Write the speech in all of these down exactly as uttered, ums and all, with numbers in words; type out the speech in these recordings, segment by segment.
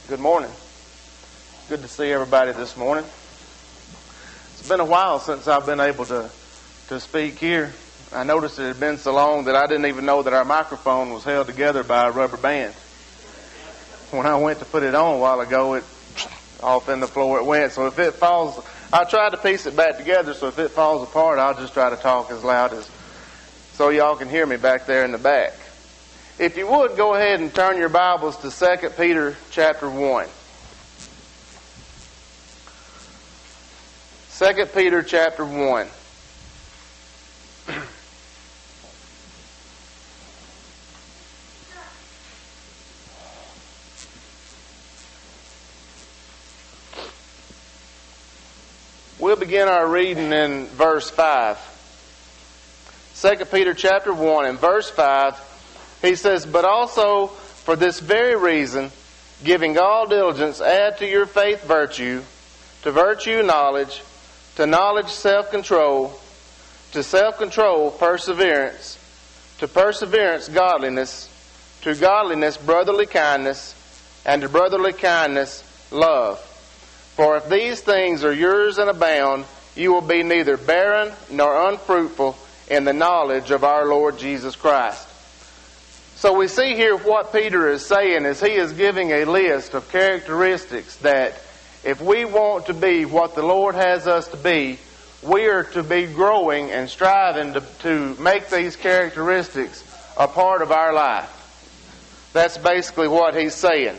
Good morning. Good to see everybody this morning. It's been a while since I've been able to, to speak here. I noticed it had been so long that I didn't even know that our microphone was held together by a rubber band. When I went to put it on a while ago, it off in the floor it went. So if it falls, I tried to piece it back together, so if it falls apart, I'll just try to talk as loud as so y'all can hear me back there in the back. If you would, go ahead and turn your Bibles to Second Peter chapter one. Second Peter chapter one. We'll begin our reading in verse five. Second Peter chapter one and verse five. He says, "But also for this very reason, giving all diligence, add to your faith virtue, to virtue knowledge, to knowledge self-control, to self-control perseverance, to perseverance godliness, to godliness brotherly kindness, and to brotherly kindness love. For if these things are yours and abound, you will be neither barren nor unfruitful in the knowledge of our Lord Jesus Christ." So we see here what Peter is saying is he is giving a list of characteristics that if we want to be what the Lord has us to be, we are to be growing and striving to, to make these characteristics a part of our life. That's basically what he's saying.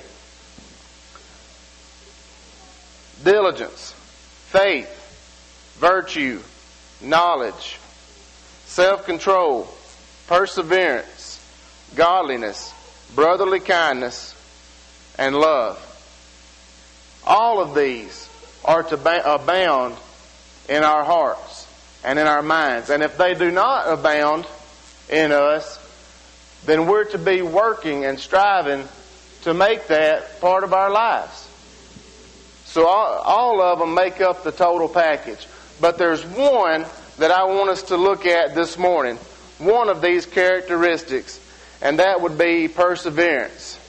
Diligence, faith, virtue, knowledge, self-control, perseverance, godliness, brotherly kindness, and love. All of these are to abound in our hearts and in our minds. And if they do not abound in us, then we're to be working and striving to make that part of our lives. So all, all of them make up the total package. But there's one that I want us to look at this morning. One of these characteristics. And that would be perseverance.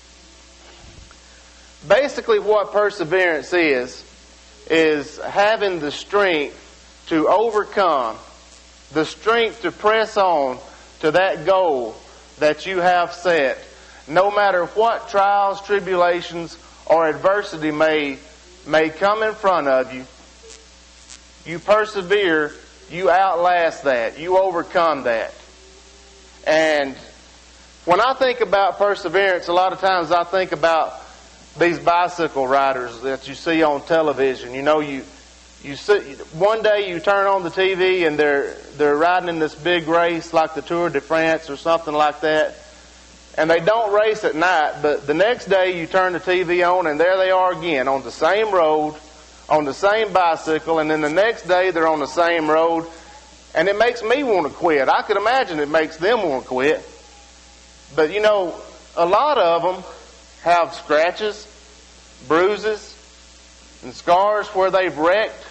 Basically what perseverance is, is having the strength to overcome, the strength to press on to that goal that you have set. No matter what trials, tribulations, or adversity may, may come in front of you, you persevere, you outlast that, you overcome that. And when I think about perseverance, a lot of times I think about these bicycle riders that you see on television. You know, you you see, one day you turn on the T V and they're they're riding in this big race like the Tour de France or something like that, and they don't race at night. But the next day you turn the T V on and there they are again on the same road, on the same bicycle, and then the next day they're on the same road, and it makes me want to quit. I could imagine it makes them want to quit. But, you know, a lot of them have scratches, bruises, and scars where they've wrecked.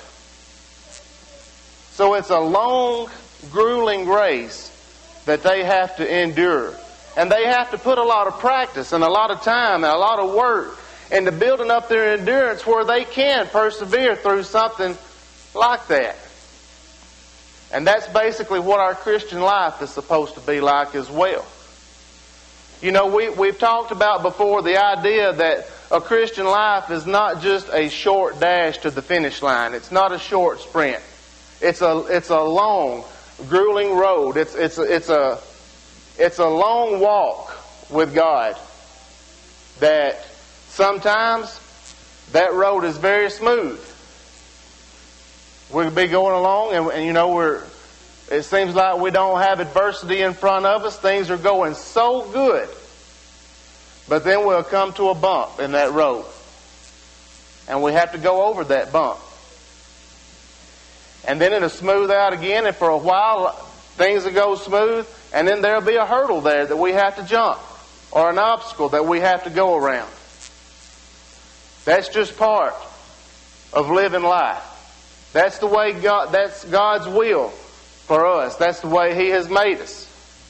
So it's a long, grueling race that they have to endure. And they have to put a lot of practice and a lot of time and a lot of work into building up their endurance where they can persevere through something like that. And that's basically what our Christian life is supposed to be like as well. You know, we, we've talked about before the idea that a Christian life is not just a short dash to the finish line. It's not a short sprint. It's a it's a long, grueling road. It's it's a, it's a it's a long walk with God. That sometimes that road is very smooth. We'll be going along, and, and you know we're. It seems like we don't have adversity in front of us. Things are going so good. But then we'll come to a bump in that road. And we have to go over that bump. And then it'll smooth out again. And for a while, things will go smooth. And then there'll be a hurdle there that we have to jump. Or an obstacle that we have to go around. That's just part of living life. That's the way God, that's God's will for us. That's the way He has made us.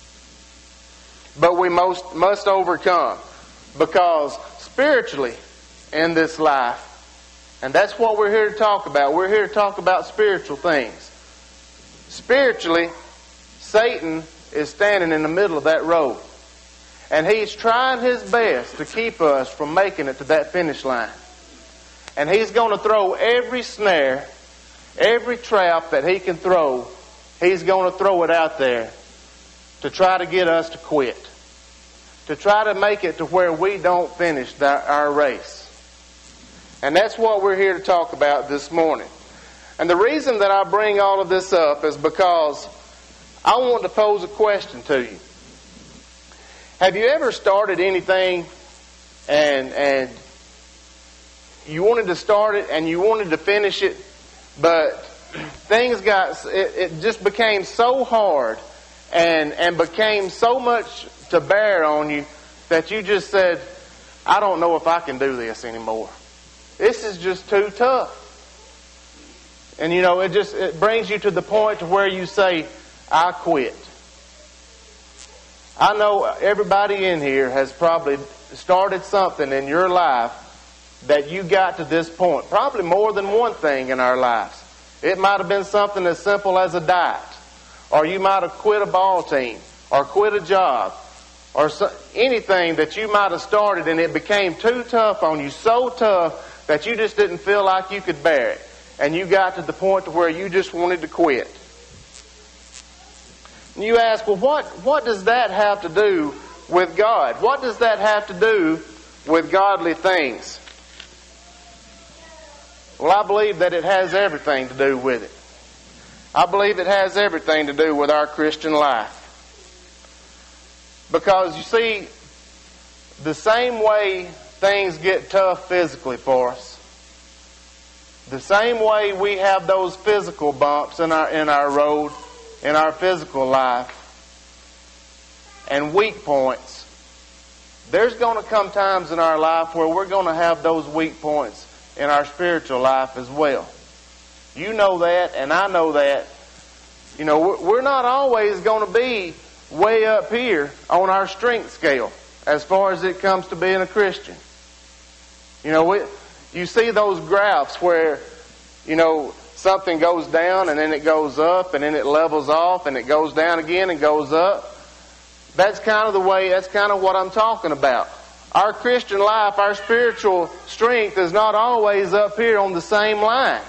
But we most must overcome, because spiritually in this life. And that's what we're here to talk about. We're here to talk about spiritual things. Spiritually, Satan is standing in the middle of that road. And he's trying his best to keep us from making it to that finish line. And he's going to throw every snare, every trap that he can throw, he's going to throw it out there to try to get us to quit. To try to make it to where we don't finish that, our race. And that's what we're here to talk about this morning. And the reason that I bring all of this up is because I want to pose a question to you. Have you ever started anything and and you wanted to start it and you wanted to finish it, but things got, it, it just became so hard and, and became so much to bear on you that you just said, I don't know if I can do this anymore. This is just too tough. And you know, it just it brings you to the point to where you say, I quit. I know everybody in here has probably started something in your life that you got to this point. Probably more than one thing in our lives. It might have been something as simple as a diet. Or you might have quit a ball team. Or quit a job. Or so, anything that you might have started and it became too tough on you. So tough that you just didn't feel like you could bear it. And you got to the point to where you just wanted to quit. And you ask, well, what, what does that have to do with God? What does that have to do with godly things? Well, I believe that it has everything to do with it. I believe it has everything to do with our Christian life. Because, you see, the same way things get tough physically for us, the same way we have those physical bumps in our in our road, in our physical life, and weak points, there's going to come times in our life where we're going to have those weak points in our spiritual life as well. You know that, and I know that. You know, we're not always going to be way up here on our strength scale as far as it comes to being a Christian. You know, we, you see those graphs where, you know, something goes down and then it goes up and then it levels off and it goes down again and goes up. That's kind of the way, that's kind of what I'm talking about. Our Christian life, our spiritual strength is not always up here on the same line.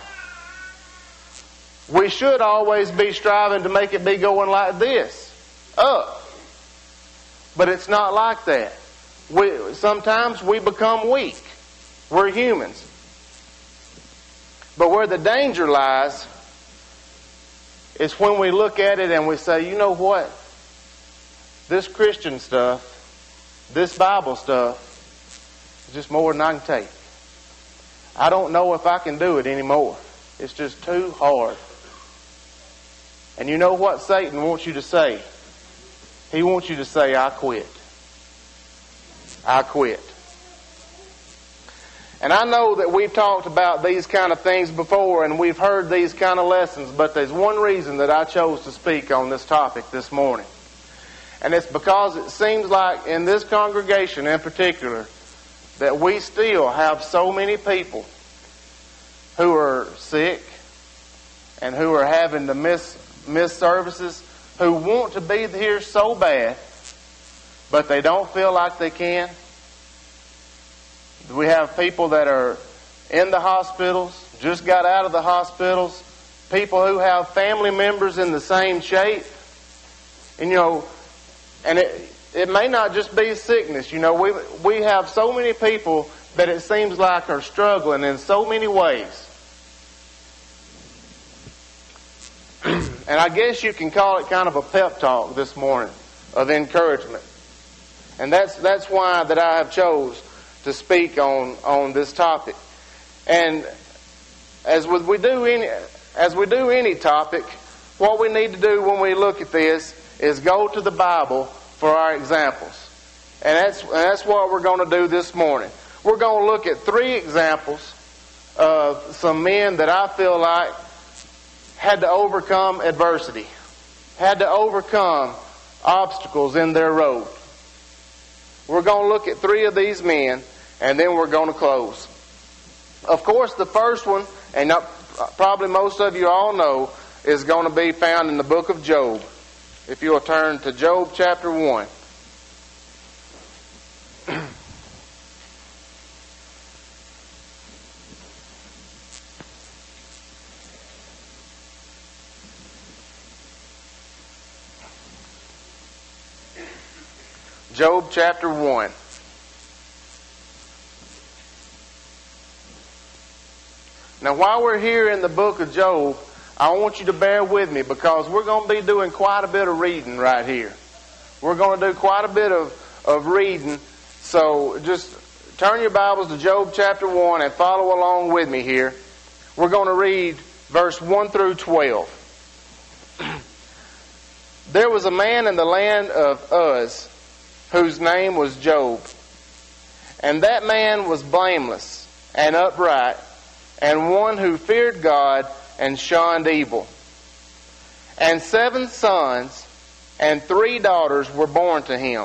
We should always be striving to make it be going like this, up. But it's not like that. We, sometimes we become weak. We're humans. But where the danger lies is when we look at it and we say, you know what? This Christian stuff, this Bible stuff, is just more than I can take. I don't know if I can do it anymore. It's just too hard. And you know what Satan wants you to say? He wants you to say, I quit. I quit. And I know that we've talked about these kind of things before and we've heard these kind of lessons, but there's one reason that I chose to speak on this topic this morning. And it's because it seems like in this congregation in particular that we still have so many people who are sick and who are having to miss, miss services, who want to be here so bad, but they don't feel like they can. We have people that are in the hospitals, just got out of the hospitals, people who have family members in the same shape. And, you know, and it, it may not just be sickness. You know, we, we have so many people that it seems like are struggling in so many ways. And I guess you can call it kind of a pep talk this morning of encouragement. And that's that's why that I have chose to speak on, on this topic. And as we do any as we do any topic, what we need to do when we look at this is go to the Bible for our examples. And that's and that's what we're going to do this morning. We're going to look at three examples of some men that I feel like had to overcome adversity, had to overcome obstacles in their road. We're going to look at three of these men, and then we're going to close. Of course, the first one, and not, probably most of you all know, is going to be found in the book of Job. If you'll turn to Job chapter one. Job chapter one. Now, while we're here in the book of Job, I want you to bear with me because we're going to be doing quite a bit of reading right here. We're going to do quite a bit of, of reading. So just turn your Bibles to Job chapter one and follow along with me here. We're going to read verse one through twelve. There was a man in the land of Uz whose name was Job. And that man was blameless and upright, and one who feared God and shunned evil. And seven sons and three daughters were born to him.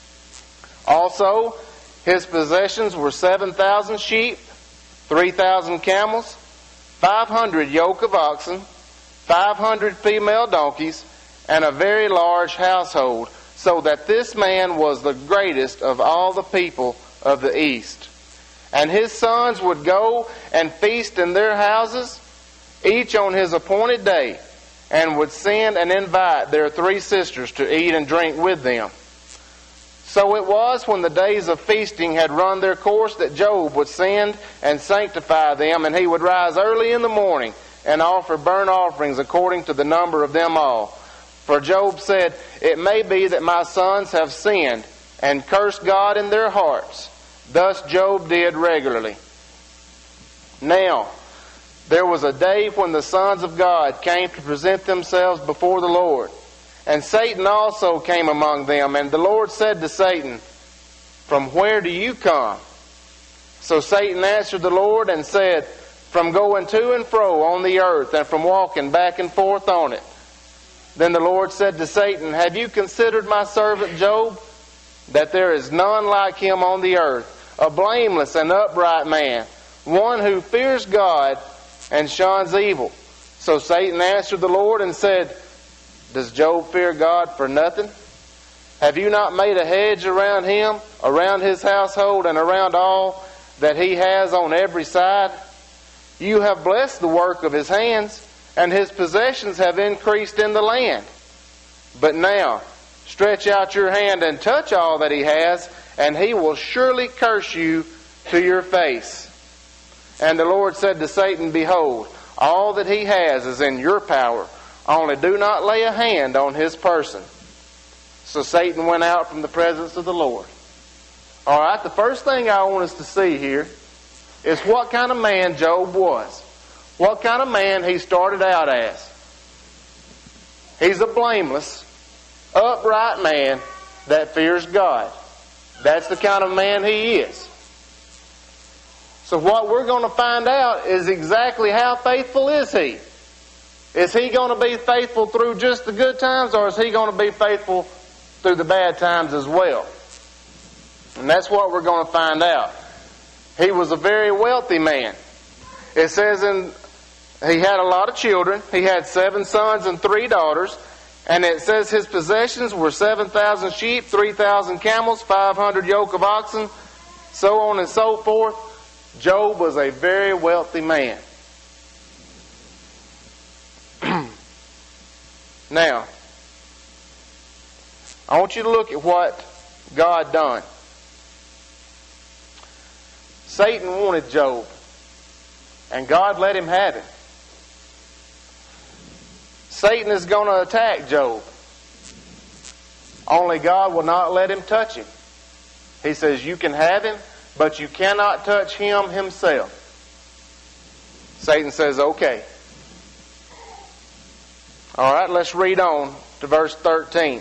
Also, his possessions were seven thousand sheep, three thousand camels, five hundred yoke of oxen, five hundred female donkeys, and a very large household, so that this man was the greatest of all the people of the east. And his sons would go and feast in their houses, each on his appointed day, and would send and invite their three sisters to eat and drink with them. So it was when the days of feasting had run their course that Job would send and sanctify them, and he would rise early in the morning and offer burnt offerings according to the number of them all. For Job said, "It may be that my sons have sinned and cursed God in their hearts." Thus Job did regularly. Now, there was a day when the sons of God came to present themselves before the Lord. And Satan also came among them. And the Lord said to Satan, "From where do you come?" So Satan answered the Lord and said, "From going to and fro on the earth, and from walking back and forth on it." Then the Lord said to Satan, "Have you considered my servant Job, that there is none like him on the earth, a blameless and upright man, one who fears God and shuns evil?" So Satan answered the Lord and said, "Does Job fear God for nothing? Have you not made a hedge around him, around his household, and around all that he has on every side? You have blessed the work of his hands, and his possessions have increased in the land. But now stretch out your hand and touch all that he has, and he will surely curse you to your face." And the Lord said to Satan, "Behold, all that he has is in your power. Only do not lay a hand on his person." So Satan went out from the presence of the Lord. All right, the first thing I want us to see here is what kind of man Job was. What kind of man he started out as. He's a blameless, upright man that fears God. That's the kind of man he is. So what we're going to find out is exactly how faithful is he. Is he going to be faithful through just the good times, or is he going to be faithful through the bad times as well? And that's what we're going to find out. He was a very wealthy man. It says in he had a lot of children. He had seven sons and three daughters. And it says his possessions were seven thousand sheep, three thousand camels, five hundred yoke of oxen, so on and so forth. Job was a very wealthy man. Now, I want you to look at what God done. Satan wanted Job, and God let him have him. Satan is going to attack Job. Only God will not let him touch him. He says, you can have him, but you cannot touch him himself. Satan says, okay. All right, let's read on to verse thirteen.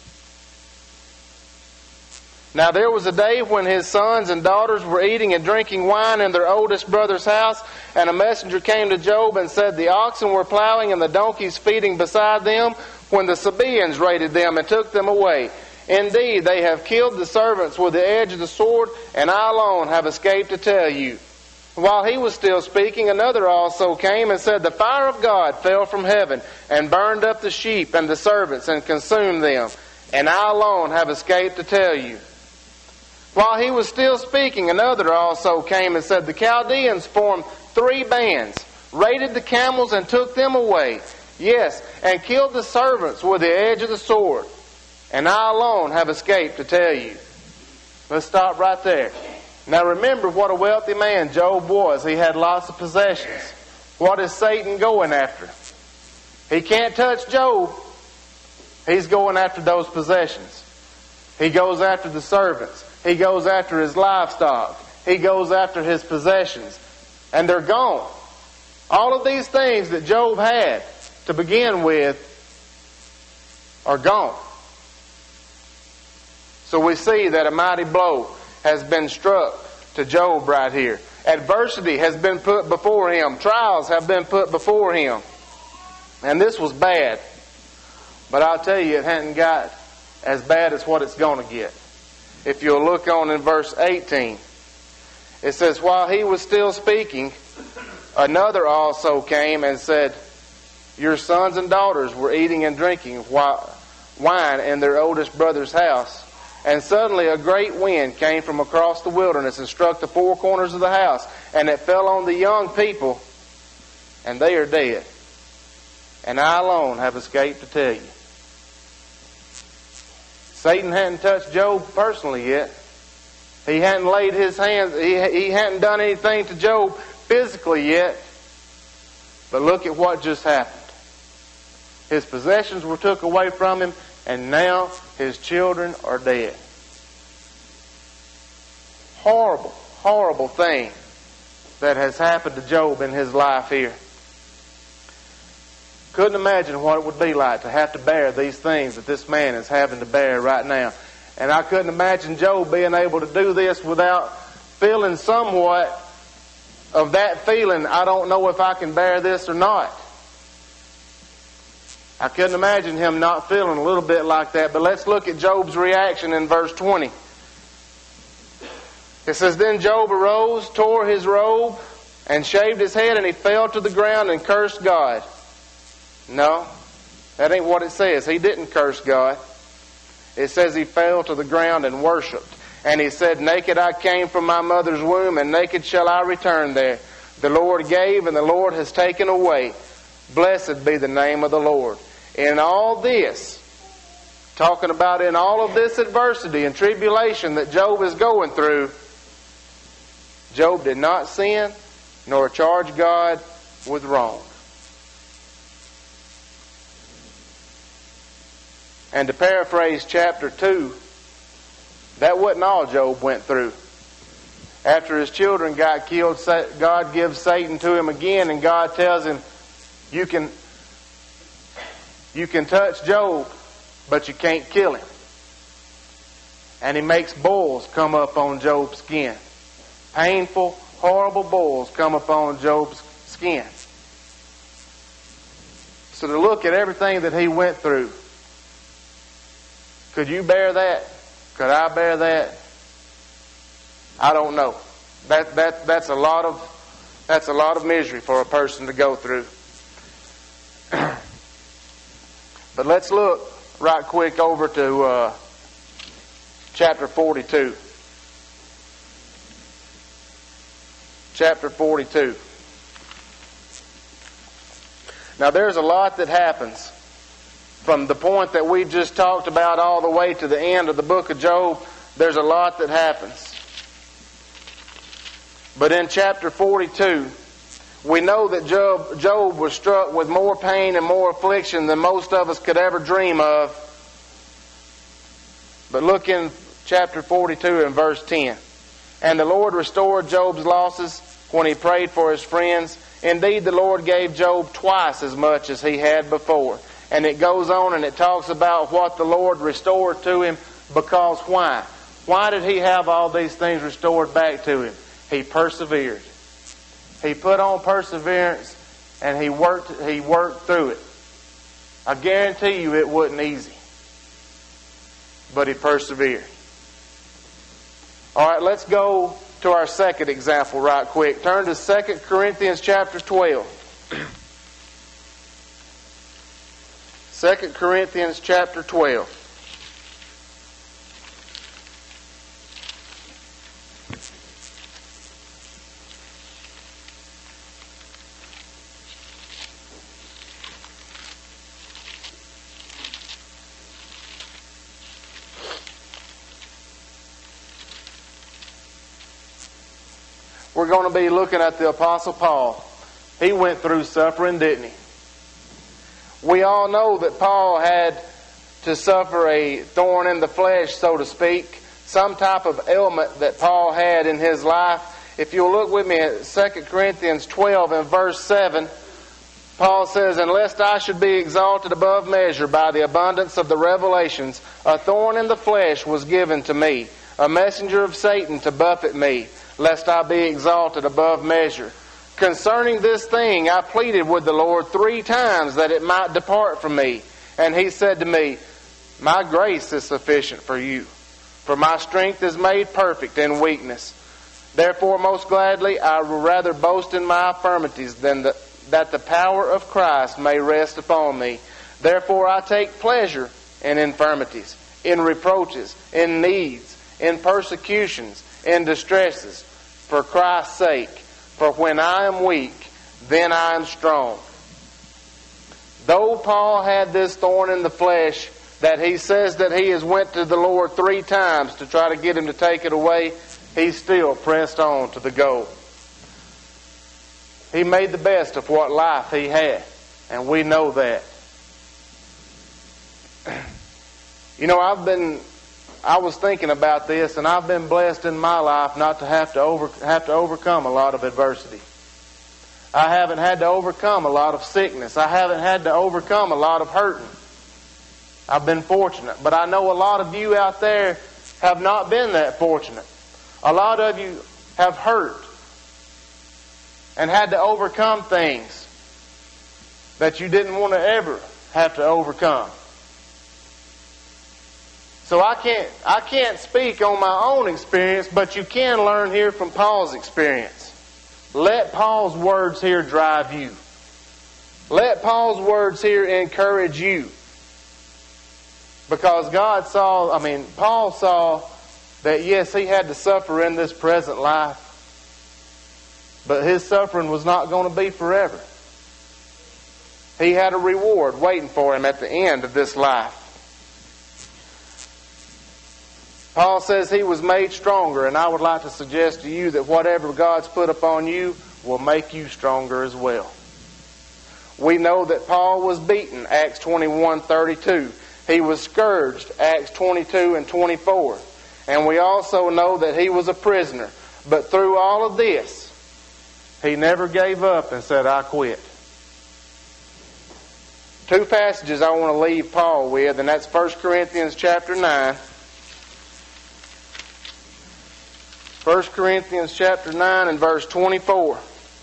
Now there was a day when his sons and daughters were eating and drinking wine in their oldest brother's house, and a messenger came to Job and said, the oxen were plowing and the donkeys feeding beside them, when the Sabaeans raided them and took them away. Indeed, they have killed the servants with the edge of the sword, and I alone have escaped to tell you." While he was still speaking, another also came and said, "The fire of God fell from heaven and burned up the sheep and the servants and consumed them, and I alone have escaped to tell you." While he was still speaking, another also came and said, "The Chaldeans formed three bands, raided the camels and took them away. Yes, and killed the servants with the edge of the sword. And I alone have escaped to tell you." Let's stop right there. Now remember what a wealthy man Job was. He had lots of possessions. What is Satan going after? He can't touch Job. He's going after those possessions. He goes after the servants. He goes after his livestock. He goes after his possessions. And they're gone. All of these things that Job had to begin with are gone. So we see that a mighty blow has been struck to Job right here. Adversity has been put before him. Trials have been put before him. And this was bad. But I'll tell you, it hadn't got as bad as what it's going to get. If you'll look on in verse eighteen, it says, "While he was still speaking, another also came and said, 'Your sons and daughters were eating and drinking wine in their oldest brother's house. And suddenly a great wind came from across the wilderness and struck the four corners of the house, and it fell on the young people, and they are dead. And I alone have escaped to tell you.'" Satan hadn't touched Job personally yet. He hadn't laid his hands, he, he hadn't done anything to Job physically yet. But look at what just happened. His possessions were took away from him, and now his children are dead. Horrible, horrible thing that has happened to Job in his life here. Couldn't imagine what it would be like to have to bear these things that this man is having to bear right now. And I couldn't imagine Job being able to do this without feeling somewhat of that feeling, "I don't know if I can bear this or not." I couldn't imagine him not feeling a little bit like that. But let's look at Job's reaction in verse twenty. It says, "Then Job arose, tore his robe, and shaved his head, and he fell to the ground and cursed God." No, that ain't what it says. He didn't curse God. It says he fell to the ground and worshipped. And he said, "Naked I came from my mother's womb, and naked shall I return there. The Lord gave, and the Lord has taken away. Blessed be the name of the Lord." In all this, talking about in all of this adversity and tribulation that Job is going through, Job did not sin nor charge God with wrong. And to paraphrase chapter two, that wasn't all Job went through. After his children got killed, God gives Satan to him again, and God tells him, you can, you can touch Job, but you can't kill him. And he makes boils come up on Job's skin. Painful, horrible boils come up on Job's skin. So to look at everything that he went through, could you bear that? Could I bear that? I don't know. That that that's a lot of that's a lot of misery for a person to go through. But let's look right quick over to uh, chapter forty-two. Chapter forty-two. Now there's a lot that happens from the point that we just talked about all the way to the end of the book of Job. There's a lot that happens. But in chapter forty-two, we know that Job, Job was struck with more pain and more affliction than most of us could ever dream of. But look in chapter forty-two and verse ten. "And the Lord restored Job's losses when he prayed for his friends. Indeed, the Lord gave Job twice as much as he had before." And it goes on and it talks about what the Lord restored to him, because why? Why did he have all these things restored back to him? He persevered. He put on perseverance and he worked, he worked through it. I guarantee you it wasn't easy. but he persevered. All right, let's go to our second example right quick. Turn to Second Corinthians chapter twelve. Second Corinthians chapter twelve. We're going to be looking at the Apostle Paul. He went through suffering, didn't he? We all know that Paul had to suffer a thorn in the flesh, so to speak, some type of ailment that Paul had in his life. If you'll look with me at Second Corinthians twelve and verse seven, Paul says, "And lest I should be exalted above measure by the abundance of the revelations, a thorn in the flesh was given to me, a messenger of Satan to buffet me, lest I be exalted above measure. Concerning this thing I pleaded with the Lord three times that it might depart from me. And he said to me, My grace is sufficient for you, for my strength is made perfect in weakness. Therefore most gladly I will rather boast in my infirmities than the, that the power of Christ may rest upon me. Therefore I take pleasure in infirmities, in reproaches, in needs, in persecutions, in distresses, for Christ's sake. For when I am weak, then I am strong." Though Paul had this thorn in the flesh that he says that he has went to the Lord three times to try to get him to take it away, he still pressed on to the goal. He made the best of what life he had, and we know that. You know, I've been... I was thinking about this, and I've been blessed in my life not to have to over, have to overcome a lot of adversity. I haven't had to overcome a lot of sickness. I haven't had to overcome a lot of hurting. I've been fortunate, but I know a lot of you out there have not been that fortunate. A lot of you have hurt and had to overcome things that you didn't want to ever have to overcome. So I can't I can't speak on my own experience, but you can learn here from Paul's experience. Let Paul's words here drive you. Let Paul's words here encourage you. Because God saw, I mean, Paul saw that yes, he had to suffer in this present life, but his suffering was not going to be forever. He had a reward waiting for him at the end of this life. Paul says he was made stronger, and I would like to suggest to you that whatever God's put upon you will make you stronger as well. We know that Paul was beaten, Acts twenty-one thirty-two. He was scourged, Acts twenty-two and twenty-four. And we also know that he was a prisoner. But through all of this, he never gave up and said, I quit. Two passages I want to leave Paul with, and that's First Corinthians chapter nine. First Corinthians chapter nine and verse twenty-four.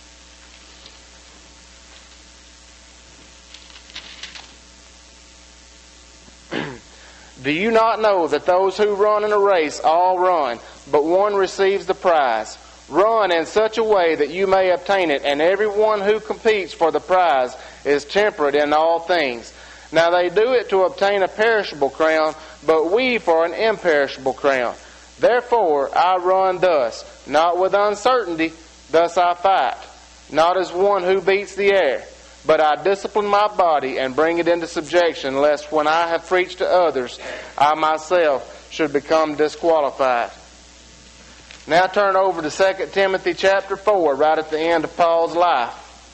Do you not know that those who run in a race all run, but one receives the prize? Run in such a way that you may obtain it, and everyone who competes for the prize is temperate in all things. Now they do it to obtain a perishable crown, but we for an imperishable crown. Therefore I run thus, not with uncertainty, thus I fight, not as one who beats the air, but I discipline my body and bring it into subjection, lest when I have preached to others, I myself should become disqualified. Now turn over to Second Timothy chapter four, right at the end of Paul's life.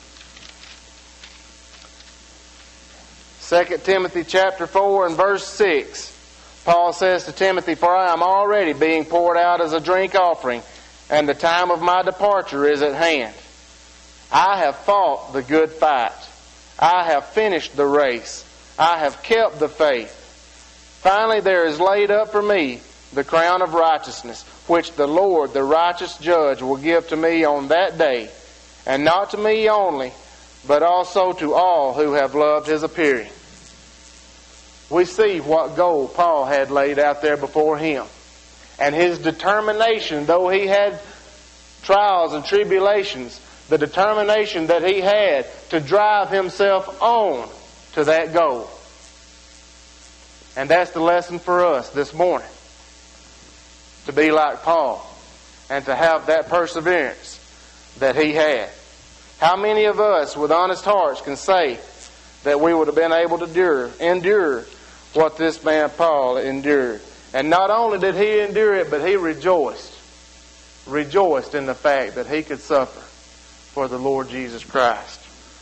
Second Timothy chapter four and verse six. Paul says to Timothy, For I am already being poured out as a drink offering, and the time of my departure is at hand. I have fought the good fight. I have finished the race. I have kept the faith. Finally there is laid up for me the crown of righteousness, which the Lord, the righteous judge, will give to me on that day, and not to me only, but also to all who have loved his appearing. we see what goal Paul had laid out there before him. And his determination, though he had trials and tribulations, the determination that he had to drive himself on to that goal. And that's the lesson for us this morning. To be like Paul and to have that perseverance that he had. How many of us with honest hearts can say that we would have been able to endure, endure what this man Paul endured? And not only did he endure it, but he rejoiced. Rejoiced in the fact that he could suffer for the Lord Jesus Christ.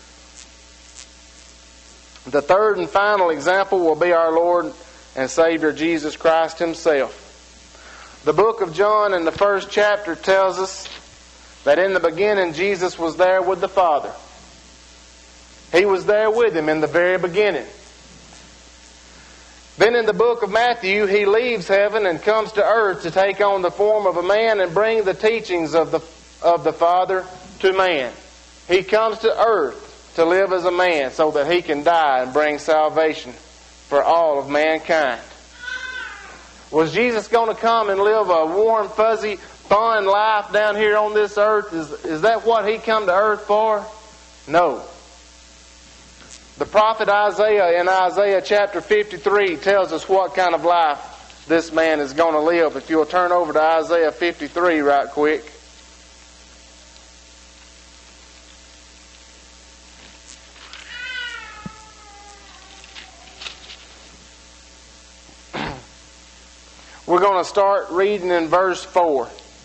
The third and final example will be our Lord and Savior Jesus Christ himself. The book of John in the first chapter tells us that in the beginning Jesus was there with the Father. He was there with him in the very beginning. Then in the book of Matthew, he leaves heaven and comes to earth to take on the form of a man and bring the teachings of the, of the Father to man. He comes to earth to live as a man so that he can die and bring salvation for all of mankind. Was Jesus going to come and live a warm, fuzzy, fun life down here on this earth? Is, is that what he come to earth for? No. The prophet Isaiah in Isaiah chapter fifty-three tells us what kind of life this man is going to live. If you'll turn over to Isaiah fifty-three right quick. We're going to start reading in verse four.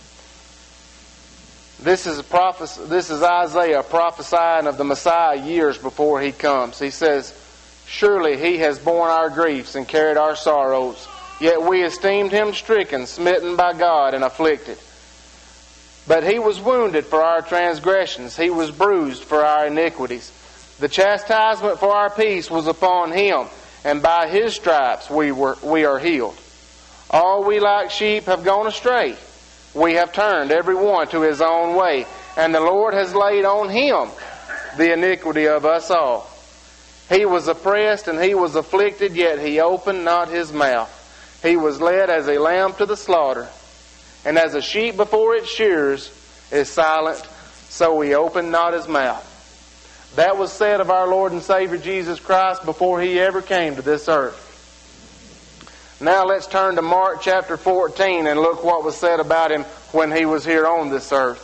This is a prophecy, this is Isaiah prophesying of the Messiah years before he comes. He says, "Surely he has borne our griefs and carried our sorrows, yet we esteemed him stricken, smitten by God, and afflicted. But he was wounded for our transgressions, he was bruised for our iniquities. The chastisement for our peace was upon him, and by his stripes we were we are healed. All we like sheep have gone astray. We have turned every one to his own way, and the Lord has laid on him the iniquity of us all. He was oppressed and he was afflicted, yet he opened not his mouth. He was led as a lamb to the slaughter, and as a sheep before its shearers is silent, so he opened not his mouth." That was said of our Lord and Savior Jesus Christ before he ever came to this earth. Now let's turn to Mark chapter fourteen and look what was said about him when he was here on this earth.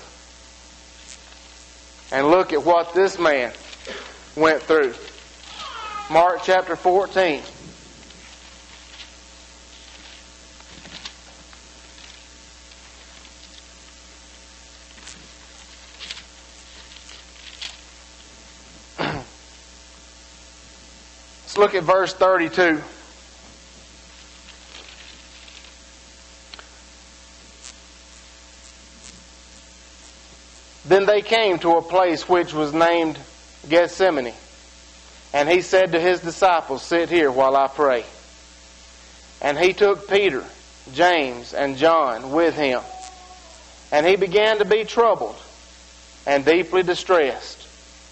And look at what this man went through. Mark chapter fourteen. Let's look at verse thirty-two. Then they came to a place which was named Gethsemane. And he said to his disciples, "Sit here while I pray." And he took Peter, James, and John with him. And he began to be troubled and deeply distressed.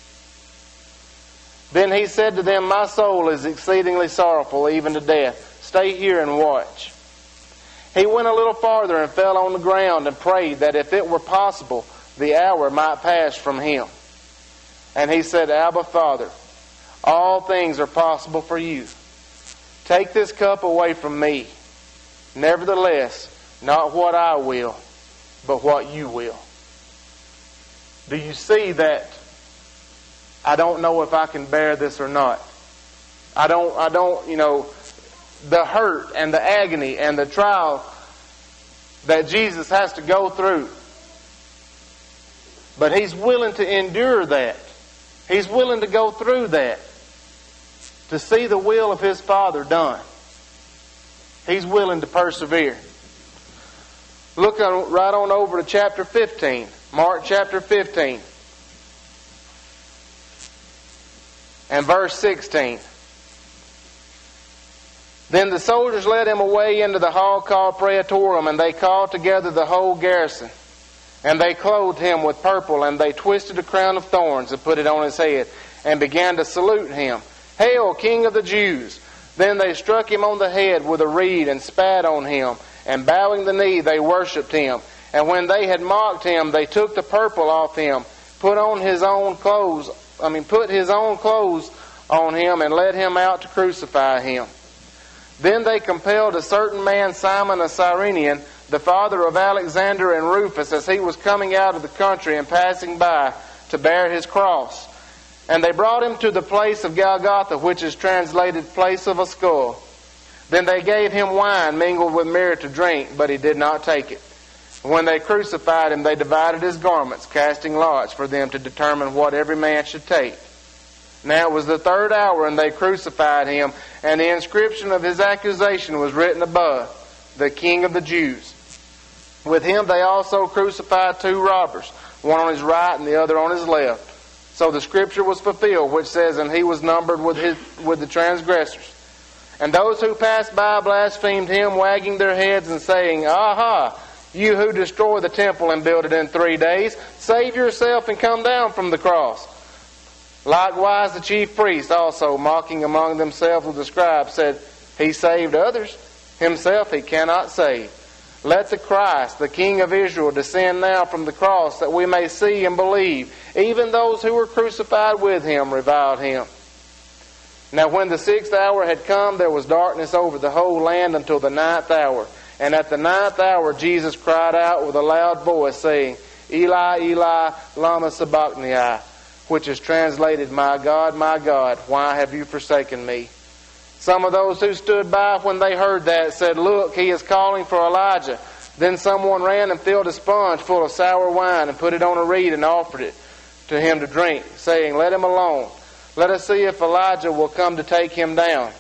Then he said to them, "My soul is exceedingly sorrowful, even to death. Stay here and watch." He went a little farther and fell on the ground and prayed that if it were possible, the hour might pass from him. And he said, "Abba, Father, all things are possible for you. Take this cup away from me. Nevertheless, not what I will, but what you will." Do you see that? I don't know if I can bear this or not. I don't, I don't, you know, the hurt and the agony and the trial that Jesus has to go through. But he's willing to endure that. He's willing to go through that to see the will of his Father done. He's willing to persevere. Look on, right on over to chapter fifteen. Mark chapter fifteen. And verse sixteen. Then the soldiers led him away into the hall called Praetorium, and they called together the whole garrison. And they clothed him with purple, and they twisted a crown of thorns and put it on his head, and began to salute him. "Hail, King of the Jews!" Then they struck him on the head with a reed and spat on him, and bowing the knee they worshipped him. And when they had mocked him, they took the purple off him, put on his own clothes, I mean put his own clothes on him, and led him out to crucify him. Then they compelled a certain man, Simon a Cyrenian, the father of Alexander and Rufus, as he was coming out of the country and passing by, to bear his cross. And they brought him to the place of Golgotha, which is translated place of a skull. Then they gave him wine mingled with myrrh to drink, but he did not take it. When they crucified him, they divided his garments, casting lots for them to determine what every man should take. Now it was the third hour, and they crucified him, and the inscription of his accusation was written above, the King of the Jews. With him they also crucified two robbers, one on his right and the other on his left. So the scripture was fulfilled, which says, and he was numbered with his with the transgressors. And those who passed by blasphemed him, wagging their heads and saying, Aha! You who destroy the temple and build it in three days, save yourself and come down from the cross. Likewise the chief priests also, mocking among themselves with the scribes, said, He saved others, himself he cannot save. Let the Christ, the King of Israel, descend now from the cross, that we may see and believe. Even those who were crucified with him reviled him. Now when the sixth hour had come, there was darkness over the whole land until the ninth hour. And at the ninth hour Jesus cried out with a loud voice, saying, Eli, Eli, lama sabachthani, which is translated, My God, my God, why have you forsaken me? Some of those who stood by when they heard that said, Look, he is calling for Elijah. Then someone ran and filled a sponge full of sour wine and put it on a reed and offered it to him to drink, saying, Let him alone. Let us see if Elijah will come to take him down.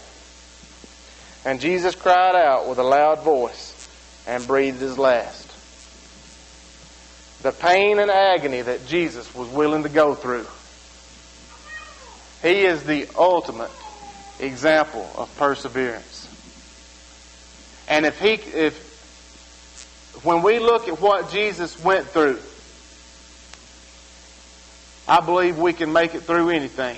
And Jesus cried out with a loud voice and breathed his last. The pain and agony that Jesus was willing to go through. He is the ultimate example of perseverance. And if he, if when we look at what Jesus went through, I believe we can make it through anything.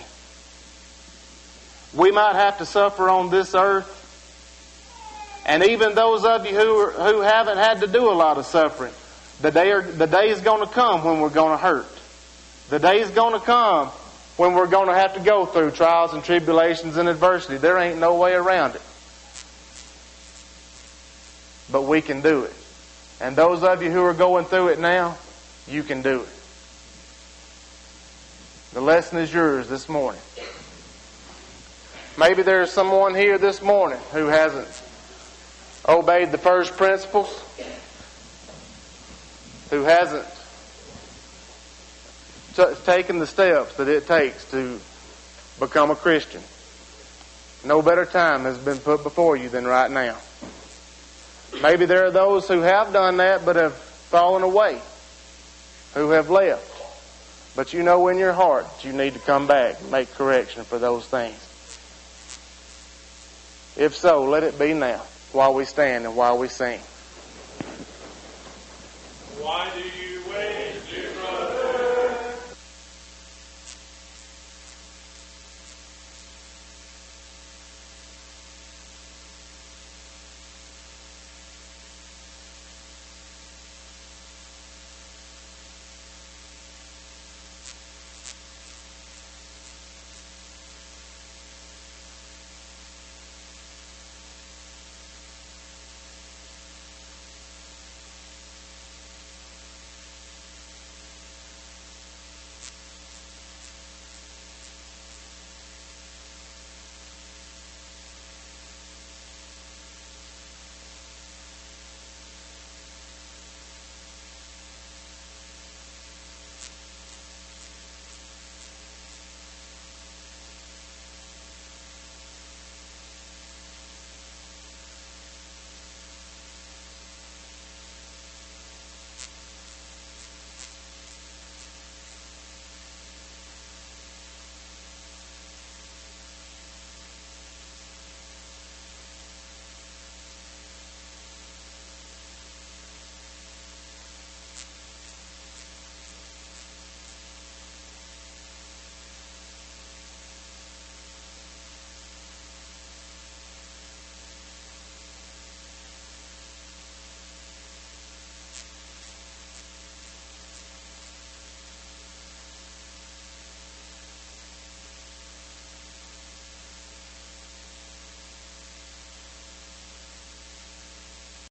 We might have to suffer on this earth. And even those of you who are, who haven't had to do a lot of suffering, the day are, the day is going to come when we're going to hurt. The day is going to come when we're going to have to go through trials and tribulations and adversity. There ain't no way around it. But we can do it. And those of you who are going through it now, you can do it. The lesson is yours this morning. Maybe there's someone here this morning who hasn't obeyed the first principles, who hasn't t- taken the steps that it takes to become a Christian. No better time has been put before you than right now. Maybe there are those who have done that but have fallen away, who have left. But you know in your heart that you need to come back and make correction for those things. If so, let it be now, while we stand and while we sing. Why do you